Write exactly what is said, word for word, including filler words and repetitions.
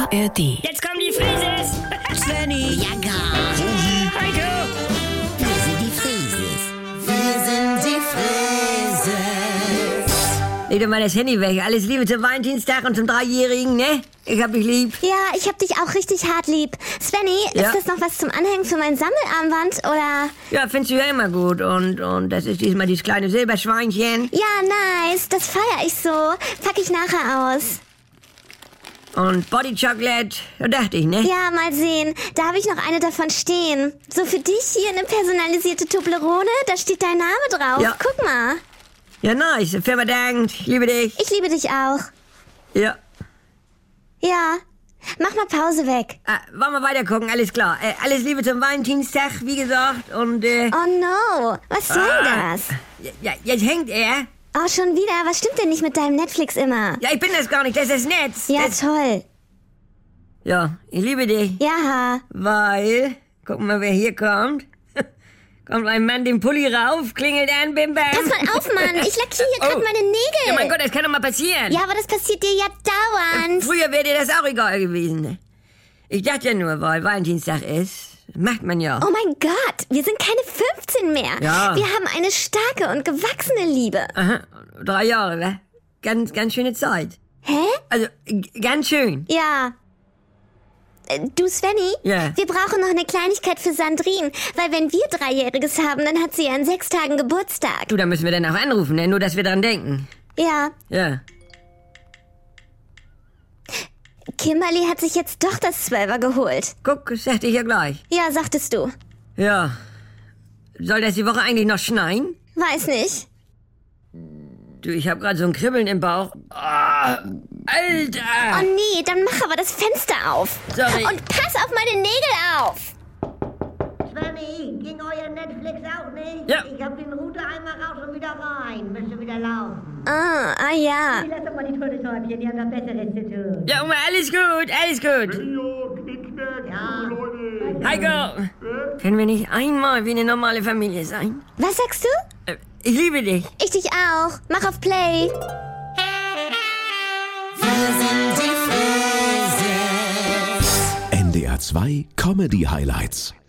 R D. Jetzt kommen die Frises! Svenny, Ja, gar. Heiko! Wir sind die Frieses. Wir sind die Frieses. leg doch mal das Handy weg. Alles Liebe zum Valentinstag und zum Dreijährigen, ne? Ich hab dich lieb. Ja, ich hab dich auch richtig hart lieb. Svenny, Ja? ist das noch was zum Anhängen für mein Sammelarmband, oder? Ja, findest du ja immer gut. Und, und das ist diesmal dieses kleine Silberschweinchen. Ja, nice, das feier ich so. Pack ich nachher aus. Und Body Chocolate, da dachte ich, ne? Ja, mal sehen. Da habe ich noch eine davon stehen. So für dich hier eine personalisierte Toblerone, da steht dein Name drauf. Ja. Guck mal. Ja, nice. Firma dankt. Ich liebe dich. Ich liebe dich auch. Ja. Ja. Mach mal Pause weg. Ah, wollen wir weiter gucken? Alles klar. Äh, alles Liebe zum Valentinstag, wie gesagt. Und, äh... Oh no, was soll ah, das? Ja, jetzt hängt er. Oh, schon wieder. Was stimmt denn nicht mit deinem Netflix immer? Ja, ich bin das gar nicht. Das ist das Netz. Ja, das, toll. ja, ich liebe dich. Ja. Weil, guck mal, wer hier kommt. Kommt ein Mann den Pulli rauf, klingelt an, bim bam. Pass mal auf, Mann. Ich lackiere hier gerade Oh. meine Nägel. Ja, mein Gott, das kann doch mal passieren. Ja, aber das passiert dir ja dauernd. Früher wäre dir das auch egal gewesen. Ich dachte ja nur, weil Valentinstag ist, macht man ja. Oh mein Gott, wir sind keine fünfzehn mehr. Ja. Wir haben eine starke und gewachsene Liebe. Aha, drei Jahre, ne? Ganz, ganz schöne Zeit. Hä? Also, g- ganz schön. Ja. Äh, Du, Svenny, Ja. wir brauchen noch eine Kleinigkeit für Sandrine, weil wenn wir Dreijähriges haben, dann hat sie ja in sechs Tagen Geburtstag. Du, da müssen wir dann auch anrufen, ne? Nur, dass wir dran denken. Ja, Ja. Kimberly hat sich jetzt doch das Zwölfer geholt. Guck, das sagte ich ja gleich. Ja, sagtest du. Ja. Soll das die Woche eigentlich noch schneien? Weiß nicht. Du, ich hab grad so ein Kribbeln im Bauch. Ah, Alter! Oh nee, dann mach aber das Fenster auf. Sorry. Und pass auf meine Nägel auf. Svenny, ging euer Netflix auch nicht? Ja. Ich hab den Router einmal raus und wieder rein. Müsste wieder laufen. Ah, ah ja. Lass doch mal die Todeshäubchen, die haben doch Besseres zu tun. Ja, Oma, alles gut, alles gut. Ja. Heiko, können wir nicht einmal wie eine normale Familie sein? Was sagst du? Äh, Ich liebe dich. Ich dich auch. Mach auf Play. Wir sind die Frieses. N D R zwei Comedy Highlights.